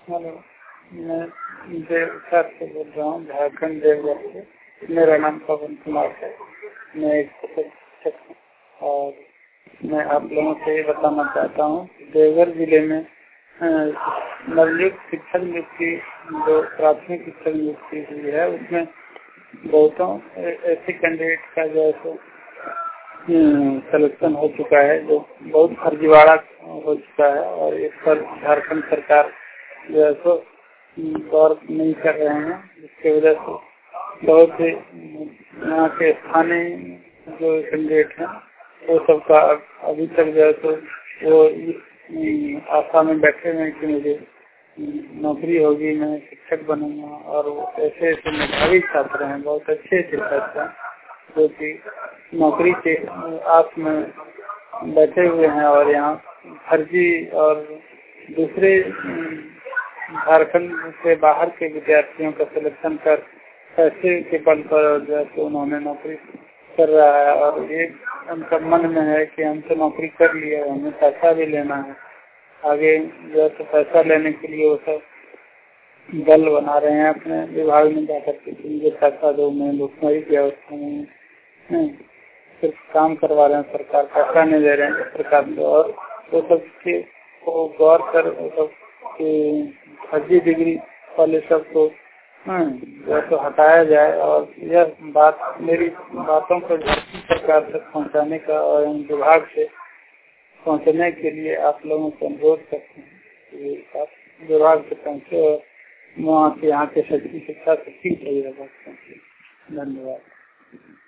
Hello, मैं देवघर से बोल रहा हूँ, झारखंड देवघर से। मेरा नाम पवन कुमार है। मैं एक शिक्षक हूँ और मैं आप लोगों से ये बताना चाहता हूँ कि देवघर जिले में नवनियुक्त शिक्षक नियुक्ति जो प्राथमिक शिक्षक नियुक्ति हुई है उसमें बहुतों ऐसे कैंडिडेट का जो है सिलेक्शन हो चुका है जो बहुत फर्जीवाड़ा हो चुका है और इस पर झारखंड सरकार जो है सो गौर नहीं कर रहे हैं, जिसकी वजह से बहुत से यहाँ के स्थानीय जो कैंडिडेट हैं वो सबका अभी तक जो है तो वो आशा में बैठे हुए हैं कि मुझे नौकरी होगी, मैं शिक्षक बनूंगा। और वो ऐसे ऐसे मेधावी छात्र हैं, बहुत अच्छे शिक्षक हैं जो कि नौकरी के आस में बैठे हुए हैं और यहाँ फर्जी और दूसरे झारखंड से बाहर के विद्यार्थियों का सिलेक्शन कर पैसे के बल पर जो है तो उन्होंने नौकरी कर रहा है। और ये उनका मन में है कि हम तो नौकरी कर लिए, हमें पैसा भी लेना है, आगे जो है तो पैसा लेने के लिए वो सब दल बना रहे हैं अपने विभाग में जाकर के मुझे पैसा दो, मैं भुखमरी की अवस्था में सिर्फ काम करवा रहे हैं, सरकार पैसा नहीं दे रहे हैं सरकार से। और वो सब के को गौर कर वो सब फर्जी डिग्री वाले सब को जो तो हटाया जाए। और यह बात मेरी बातों को झारखंड सरकार तक पहुंचाने का और विभाग से पहुंचने के लिए आप लोगों से अनुरोध करते हैं कि आप विभाग से पहुंचे और वहाँ के यहाँ के शिक्षा से ठीक रहेगा। धन्यवाद।